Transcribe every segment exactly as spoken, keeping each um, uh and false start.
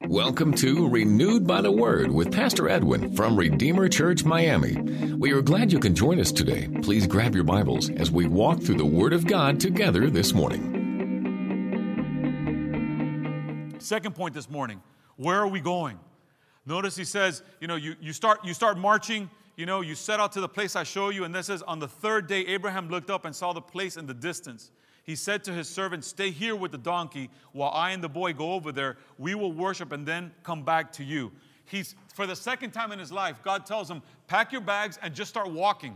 Welcome to Renewed by the Word with Pastor Edwin from Redeemer Church, Miami. We are glad you can join us today. Please grab your Bibles as we walk through the Word of God together this morning. Second point this morning, where are we going? Notice he says, you know, you, you start you start marching, you know, you set out to the place I show you, and this says, on the third day, Abraham looked up and saw the place in the distance. He said to his servant, stay here with the donkey while I and the boy go over there. We will worship and then come back to you. He's, for the second time in his life, God tells him, pack your bags and just start walking.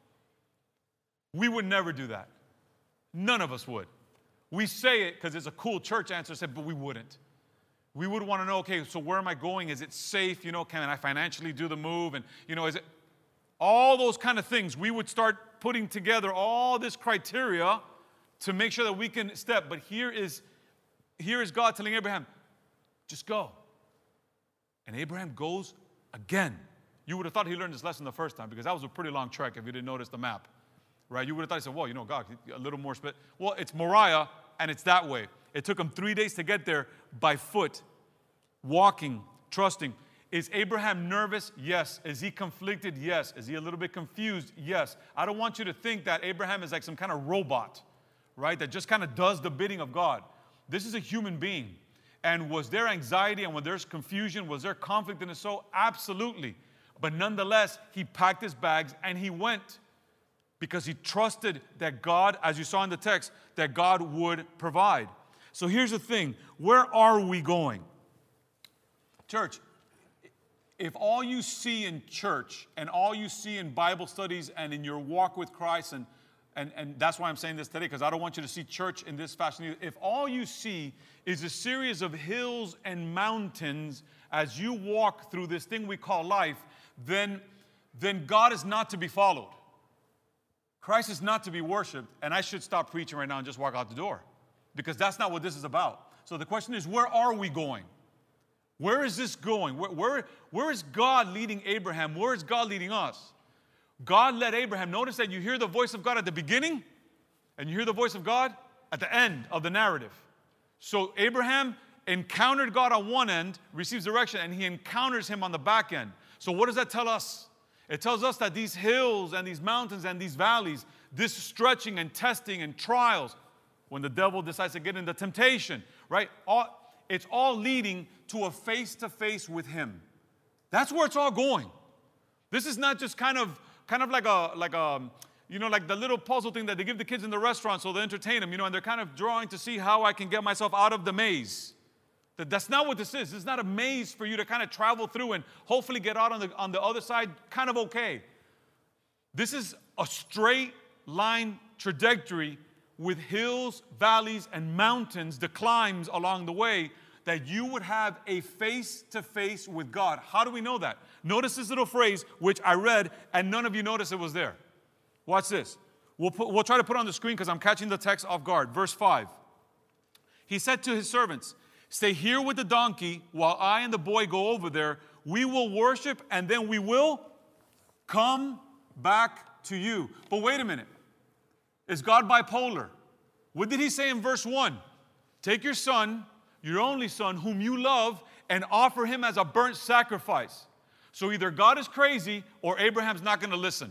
We would never do that. None of us would. We say it because it's a cool church answer, but we wouldn't. We would want to know, okay, so where am I going? Is it safe? You know, can I financially do the move? And, you know, is it all those kind of things? We would start putting together all this criteria to make sure that we can step. But here is, here is God telling Abraham, just go. And Abraham goes again. You would have thought he learned this lesson the first time, because that was a pretty long trek if you didn't notice the map. Right? You would have thought he said, well, you know, God, a little more split. Well, it's Moriah, and it's that way. It took him three days to get there by foot, walking, trusting. Is Abraham nervous? Yes. Is he conflicted? Yes. Is he a little bit confused? Yes. I don't want you to think that Abraham is like some kind of robot, right, that just kind of does the bidding of God. This is a human being. And was there anxiety and was there confusion? Was there conflict in his soul? Absolutely. But nonetheless, he packed his bags and he went because he trusted that God, as you saw in the text, that God would provide. So here's the thing. Where are we going? Church, if all you see in church and all you see in Bible studies and in your walk with Christ, and And, and that's why I'm saying this today, because I don't want you to see church in this fashion either. If all you see is a series of hills and mountains as you walk through this thing we call life, then, then God is not to be followed. Christ is not to be worshiped, and I should stop preaching right now and just walk out the door, because that's not what this is about. So the question is, where are we going? Where is this going? Where, where, where is God leading Abraham? Where is God leading us? God led Abraham. Notice that you hear the voice of God at the beginning and you hear the voice of God at the end of the narrative. So Abraham encountered God on one end, receives direction, and he encounters him on the back end. So what does that tell us? It tells us that these hills and these mountains and these valleys, this stretching and testing and trials, when the devil decides to get into temptation, right? All, it's all leading to a face-to-face with him. That's where it's all going. This is not just kind of Kind of like a, like a, you know, like the little puzzle thing that they give the kids in the restaurant so they entertain them, you know, and they're kind of drawing to see how I can get myself out of the maze. That, that's not what this is. This is not a maze for you to kind of travel through and hopefully get out on the, on the other side kind of okay. This is a straight line trajectory with hills, valleys, and mountains, the climbs along the way, that you would have a face-to-face with God. How do we know that? Notice this little phrase, which I read, and none of you noticed it was there. Watch this. We'll, put, we'll try to put it on the screen because I'm catching the text off guard. Verse five. He said to his servants, stay here with the donkey while I and the boy go over there. We will worship, and then we will come back to you. But wait a minute. Is God bipolar? What did he say in verse one? Take your son, your only son, whom you love, and offer him as a burnt sacrifice. So either God is crazy or Abraham's not going to listen.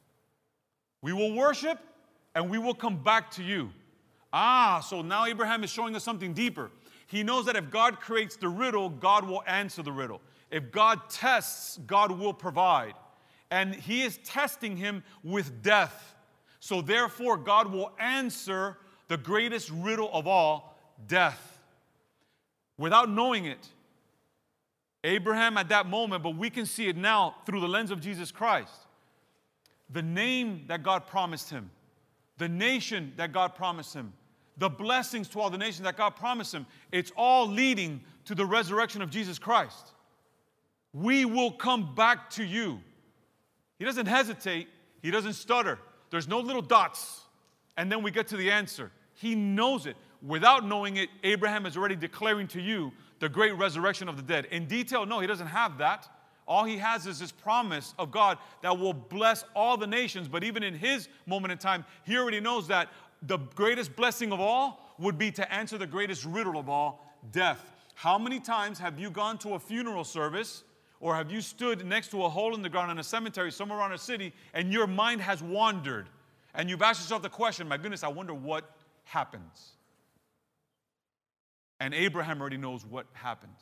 We will worship and we will come back to you. Ah, so now Abraham is showing us something deeper. He knows that if God creates the riddle, God will answer the riddle. If God tests, God will provide. And he is testing him with death. So therefore, God will answer the greatest riddle of all, death. Without knowing it, Abraham at that moment, but we can see it now through the lens of Jesus Christ. The name that God promised him, the nation that God promised him, the blessings to all the nations that God promised him, it's all leading to the resurrection of Jesus Christ. We will come back to you. He doesn't hesitate. He doesn't stutter. There's no little dots. And then we get to the answer. He knows it. Without knowing it, Abraham is already declaring to you the great resurrection of the dead. In detail, no, he doesn't have that. All he has is this promise of God that will bless all the nations. But even in his moment in time, he already knows that the greatest blessing of all would be to answer the greatest riddle of all, death. How many times have you gone to a funeral service, or have you stood next to a hole in the ground in a cemetery somewhere around a city, and your mind has wandered, and you've asked yourself the question, my goodness, I wonder what happens. And Abraham already knows what happens.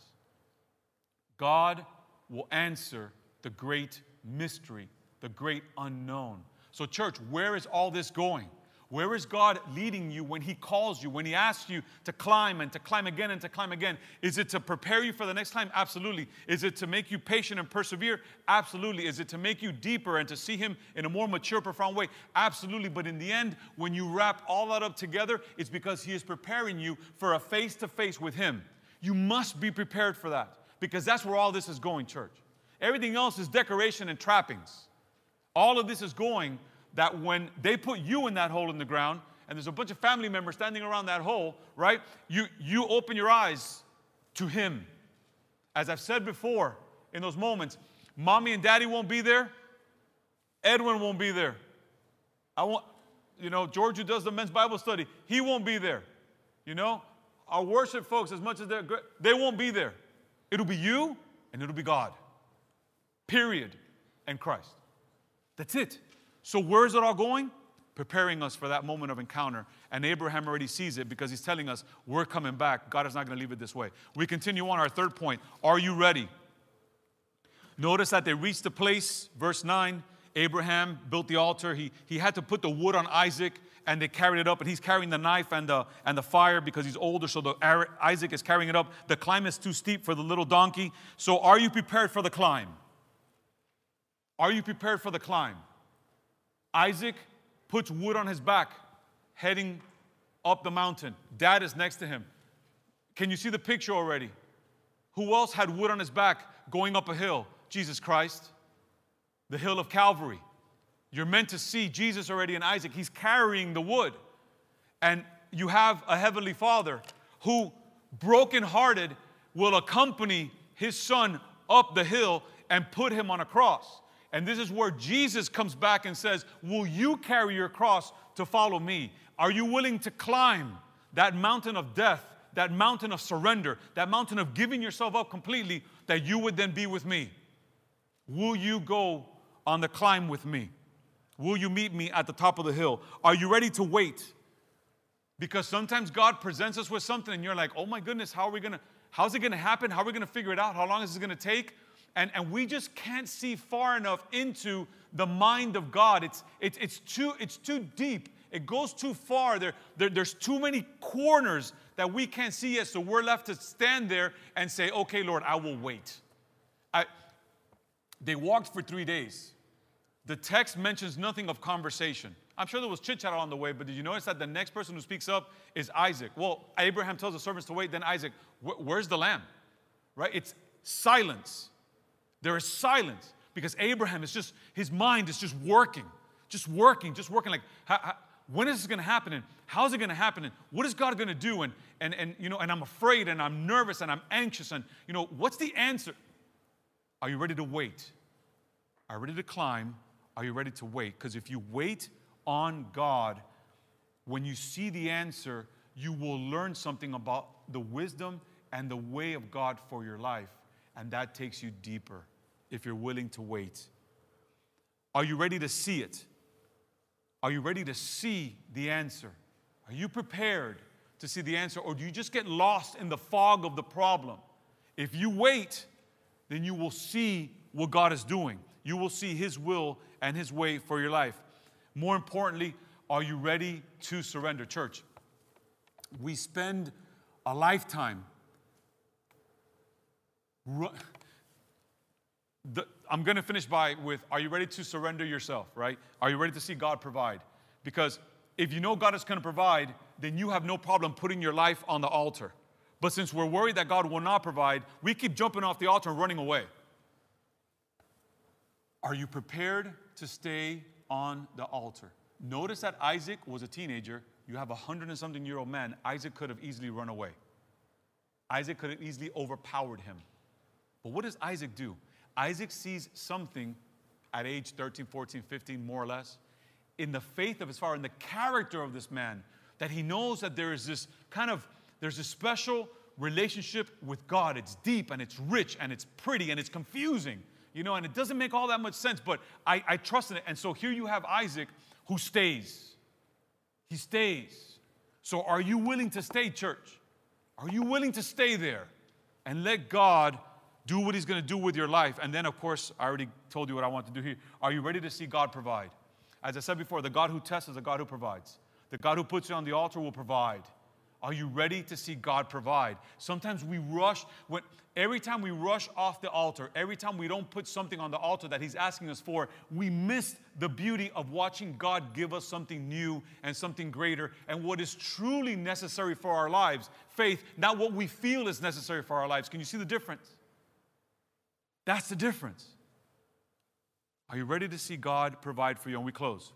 God will answer the great mystery, the great unknown. So church, where is all this going? Where is God leading you when He calls you, when He asks you to climb and to climb again and to climb again? Is it to prepare you for the next climb? Absolutely. Is it to make you patient and persevere? Absolutely. Is it to make you deeper and to see Him in a more mature, profound way? Absolutely. But in the end, when you wrap all that up together, it's because He is preparing you for a face-to-face with Him. You must be prepared for that, because that's where all this is going, church. Everything else is decoration and trappings. All of this is going that when they put you in that hole in the ground, and there's a bunch of family members standing around that hole, right? You, you open your eyes to Him. As I've said before, in those moments, mommy and daddy won't be there. Edwin won't be there. I want, you know, George, who does the men's Bible study, he won't be there. You know, our worship folks, as much as they're great, they won't be there. It'll be you and it'll be God. Period. And Christ. That's it. So where is it all going? Preparing us for that moment of encounter. And Abraham already sees it because he's telling us we're coming back. God is not going to leave it this way. We continue on our third point. Are you ready? Notice that they reached the place, verse nine. Abraham built the altar. He, he had to put the wood on Isaac, and they carried it up. And he's carrying the knife and the, and the fire because he's older, so the, Isaac is carrying it up. The climb is too steep for the little donkey. So are you prepared for the climb? Are you prepared for the climb? Isaac puts wood on his back, heading up the mountain. Dad is next to him. Can you see the picture already? Who else had wood on his back going up a hill? Jesus Christ. The hill of Calvary. You're meant to see Jesus already in Isaac. He's carrying the wood. And you have a heavenly Father who, brokenhearted, will accompany His Son up the hill and put Him on a cross. And this is where Jesus comes back and says, will you carry your cross to follow me? Are you willing to climb that mountain of death, that mountain of surrender, that mountain of giving yourself up completely, that you would then be with me? Will you go on the climb with me? Will you meet me at the top of the hill? Are you ready to wait? Because sometimes God presents us with something and you're like, oh my goodness, how are we going to, how's it going to happen? How are we going to figure it out? How long is it going to take? And, and we just can't see far enough into the mind of God. It's, it's, it's, too, it's too deep. It goes too far. There, there, there's too many corners that we can't see yet. So we're left to stand there and say, okay, Lord, I will wait. I, they walked for three days. The text mentions nothing of conversation. I'm sure there was chit-chat along the way, but did you notice that the next person who speaks up is Isaac? Well, Abraham tells the servants to wait, then Isaac, where's the lamb? Right? It's silence. There is silence because Abraham is just, his mind is just working, just working, just working. Like, how, how, when is this going to happen? And how is it going to happen? And what is God going to do? And, and, and, you know, and I'm afraid and I'm nervous and I'm anxious. And, you know, what's the answer? Are you ready to wait? Are you ready to climb? Are you ready to wait? Because if you wait on God, when you see the answer, you will learn something about the wisdom and the way of God for your life. And that takes you deeper if you're willing to wait. Are you ready to see it? Are you ready to see the answer? Are you prepared to see the answer? Or do you just get lost in the fog of the problem? If you wait, then you will see what God is doing. You will see His will and His way for your life. More importantly, are you ready to surrender? Church, we spend a lifetime The, I'm going to finish by with, are you ready to surrender yourself, right? Are you ready to see God provide? Because if you know God is going to provide, then you have no problem putting your life on the altar. But since we're worried that God will not provide, we keep jumping off the altar and running away. Are you prepared to stay on the altar? Notice that Isaac was a teenager. You have a hundred and something year old man. Isaac could have easily run away. Isaac could have easily overpowered him. But what does Isaac do? Isaac sees something at age thirteen, fourteen, fifteen, more or less, in the faith of his father, in the character of this man, that he knows that there is this kind of, there's a special relationship with God. It's deep and it's rich and it's pretty and it's confusing, you know, and it doesn't make all that much sense, but I, I trust in it. And so here you have Isaac who stays. He stays. So are you willing to stay, church? Are you willing to stay there and let God do what he's going to do with your life? And then, of course, I already told you what I want to do here. Are you ready to see God provide? As I said before, the God who tests is the God who provides. The God who puts you on the altar will provide. Are you ready to see God provide? Sometimes we rush. When, every time we rush off the altar, every time we don't put something on the altar that he's asking us for, we miss the beauty of watching God give us something new and something greater and what is truly necessary for our lives. Faith, not what we feel is necessary for our lives. Can you see the difference? That's the difference. Are you ready to see God provide for you? And we close.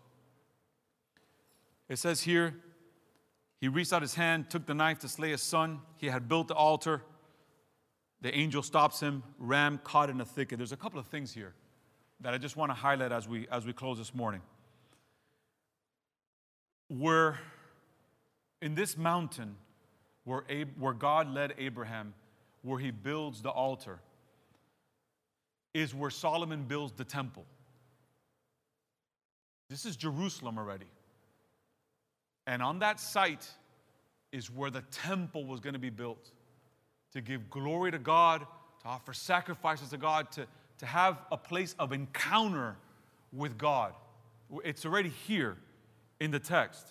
It says here, he reached out his hand, took the knife to slay his son. He had built the altar. The angel stops him, ram caught in a thicket. There's a couple of things here that I just want to highlight as we, as we close this morning. We're in this mountain where, Ab- where God led Abraham, where he builds the altar, is where Solomon builds the temple. This is Jerusalem already. And on that site is where the temple was going to be built, to give glory to God, to offer sacrifices to God, to, to have a place of encounter with God. It's already here in the text.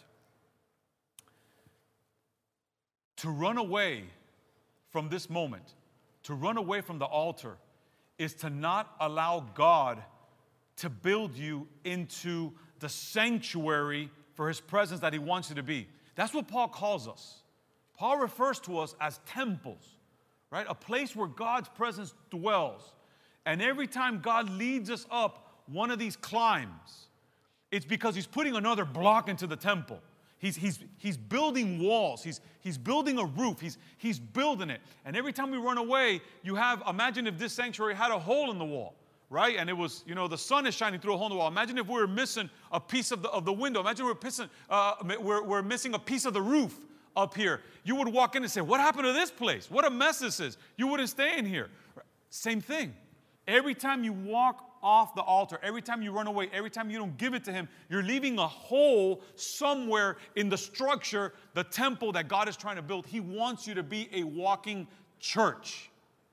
To run away from this moment, to run away from the altar, is to not allow God to build you into the sanctuary for his presence that he wants you to be. That's what Paul calls us. Paul refers to us as temples, right? A place where God's presence dwells. And every time God leads us up one of these climbs, it's because he's putting another block into the temple. He's, he's, he's building walls. He's, he's building a roof. He's, he's building it. And every time we run away, you have, imagine if this sanctuary had a hole in the wall, right? And it was, you know, the sun is shining through a hole in the wall. Imagine if we were missing a piece of the, of the window. Imagine we're, pissing, uh, we're, we're missing a piece of the roof up here. You would walk in and say, what happened to this place? What a mess this is. You wouldn't stay in here. Same thing. Every time you walk off the altar, every time you run away, every time you don't give it to him, you're leaving a hole somewhere in the structure, the temple that God is trying to build. He wants you to be a walking church,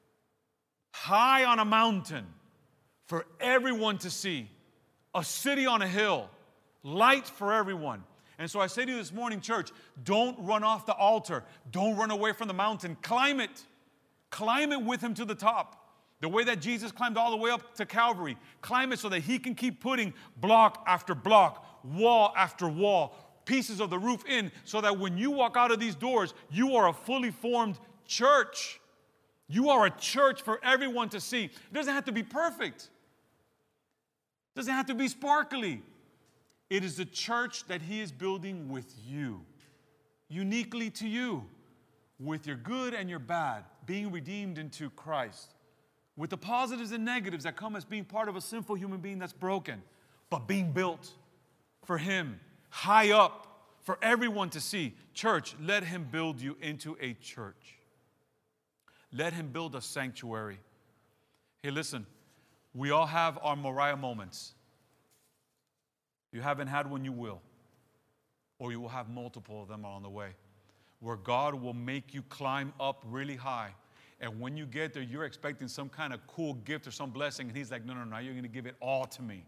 high on a mountain for everyone to see, a city on a hill, light for everyone. And so I say to you this morning, church, don't run off the altar. Don't run away from the mountain. Climb it. Climb it with him to the top. The way that Jesus climbed all the way up to Calvary. Climb it so that he can keep putting block after block, wall after wall, pieces of the roof in, so that when you walk out of these doors, you are a fully formed church. You are a church for everyone to see. It doesn't have to be perfect. It doesn't have to be sparkly. It is the church that he is building with you, uniquely to you, with your good and your bad, being redeemed into Christ, with the positives and negatives that come as being part of a sinful human being that's broken, but being built for him, high up, for everyone to see. Church, let him build you into a church. Let him build a sanctuary. Hey, listen, we all have our Moriah moments. If you haven't had one, you will. Or you will have multiple of them along the way, where God will make you climb up really high. And when you get there, you're expecting some kind of cool gift or some blessing. And he's like, no, no, no, you're going to give it all to me.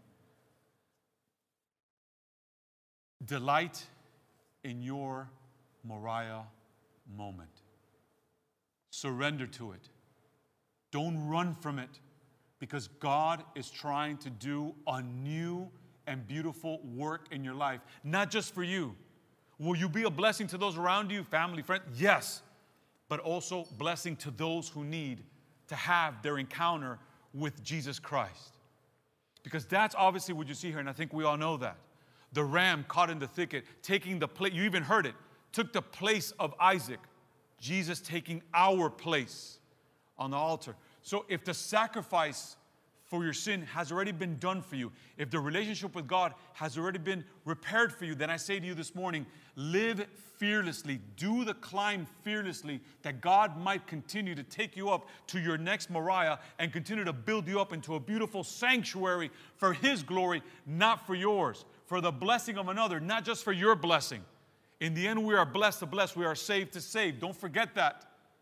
Delight in your Moriah moment. Surrender to it. Don't run from it, because God is trying to do a new and beautiful work in your life. Not just for you. Will you be a blessing to those around you, family, friends? Yes. But also blessing to those who need to have their encounter with Jesus Christ. Because that's obviously what you see here, and I think we all know that. The ram caught in the thicket, taking the place, you even heard it, took the place of Isaac. Jesus taking our place on the altar. So if the sacrifice for your sin has already been done for you, if the relationship with God has already been repaired for you, then I say to you this morning, live fearlessly. Do the climb fearlessly, that God might continue to take you up to your next Moriah and continue to build you up into a beautiful sanctuary for His glory, not for yours, for the blessing of another, not just for your blessing. In the end, we are blessed to bless. We are saved to save. Don't forget that.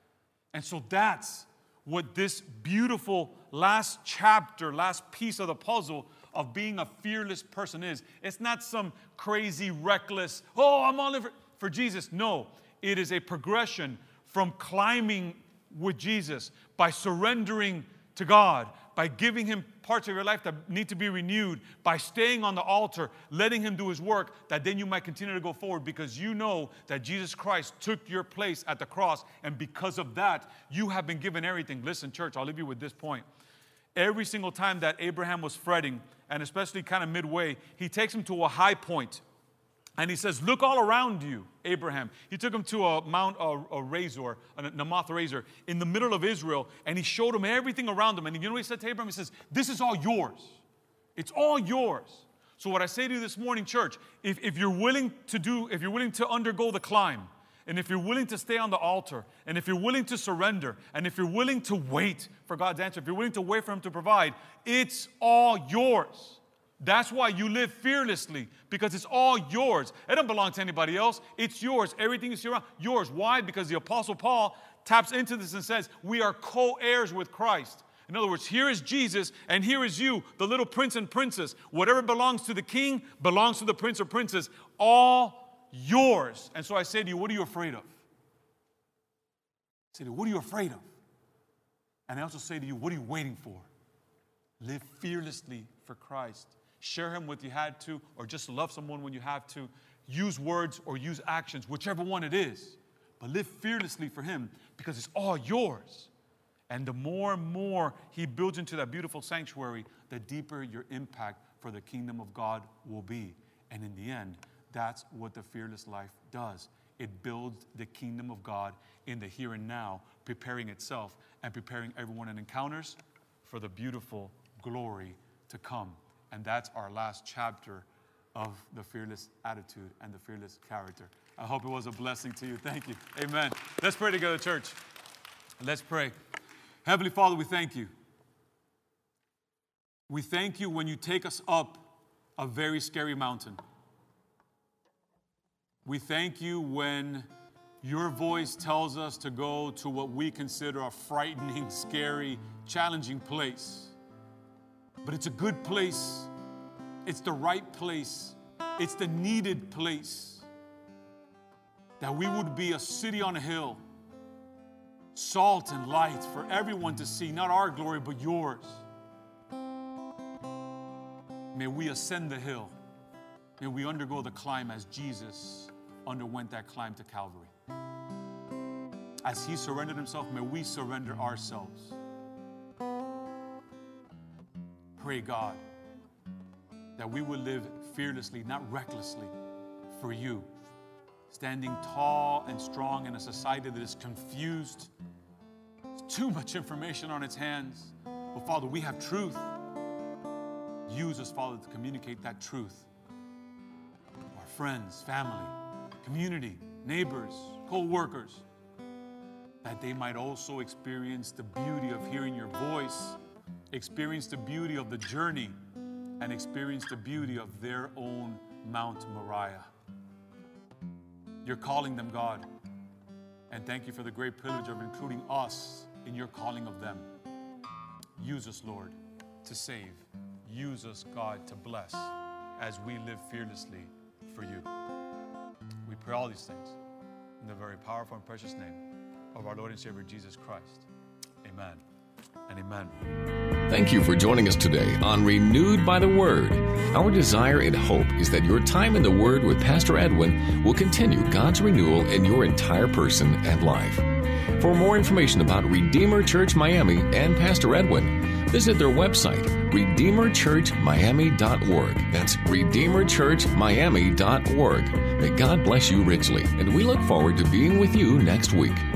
And so that's what this beautiful last chapter, last piece of the puzzle of being a fearless person is. It's not some crazy, reckless, oh, I'm all in for, for Jesus. No, it is a progression from climbing with Jesus by surrendering to God, by giving Him parts of your life that need to be renewed, by staying on the altar, letting Him do His work, that then you might continue to go forward because you know that Jesus Christ took your place at the cross, and because of that, you have been given everything. Listen, church, I'll leave you with this point. Every single time that Abraham was fretting, and especially kind of midway, he takes him to a high point. And he says, look all around you, Abraham. He took him to a Mount a, a Razor, a Namoth Razor, in the middle of Israel, and he showed him everything around him. And you know what he said to Abraham? He says, this is all yours. It's all yours. So what I say to you this morning, church, if, if you're willing to do, if you're willing to undergo the climb, and if you're willing to stay on the altar, and if you're willing to surrender, and if you're willing to wait for God's answer, if you're willing to wait for Him to provide, it's all yours. That's why you live fearlessly, because it's all yours. It doesn't belong to anybody else. It's yours. Everything you see around, yours. Why? Because the Apostle Paul taps into this and says, we are co-heirs with Christ. In other words, here is Jesus, and here is you, the little prince and princess. Whatever belongs to the king belongs to the prince or princess. All yours. And so I say to you, what are you afraid of? I say to you, what are you afraid of? And I also say to you, what are you waiting for? Live fearlessly for Christ. Share Him when you had to, or just love someone when you have to. Use words or use actions, whichever one it is. But live fearlessly for Him, because it's all yours. And the more and more He builds into that beautiful sanctuary, the deeper your impact for the kingdom of God will be. And in the end, that's what the fearless life does. It builds the kingdom of God in the here and now, preparing itself and preparing everyone it encounters for the beautiful glory to come. And that's our last chapter of the fearless attitude and the fearless character. I hope it was a blessing to you. Thank you. Amen. Let's pray together, church. Let's pray. Heavenly Father, we thank you. We thank you when you take us up a very scary mountain. We thank you when your voice tells us to go to what we consider a frightening, scary, challenging place. But it's a good place. It's the right place. It's the needed place. That we would be a city on a hill, salt and light for everyone to see, not our glory, but yours. May we ascend the hill. May we undergo the climb as Jesus underwent that climb to Calvary. As He surrendered Himself, may we surrender ourselves. Pray, God, that we will live fearlessly, not recklessly, for you, standing tall and strong in a society that is confused. There's too much information on its hands. But Father, we have truth. Use us, Father, to communicate that truth to our friends, family, community, neighbors, co-workers, that they might also experience the beauty of hearing your voice, experience the beauty of the journey, and experience the beauty of their own Mount Moriah. You're calling them, God, and thank you for the great privilege of including us in your calling of them. Use us, Lord, to save. Use us, God, to bless as we live fearlessly for you. We pray all these things in the very powerful and precious name of our Lord and Savior, Jesus Christ. Amen and amen. Thank you for joining us today on Renewed by the Word. Our desire and hope is that your time in the Word with Pastor Edwin will continue God's renewal in your entire person and life. For more information about Redeemer Church Miami and Pastor Edwin, visit their website, redeemer church miami dot org. That's redeemer church miami dot org. May God bless you richly, and we look forward to being with you next week.